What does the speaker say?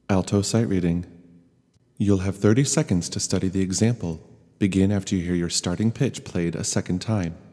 Alto sight reading. You'll have 30 seconds to study the example. Begin after you hear your starting pitch played a second time.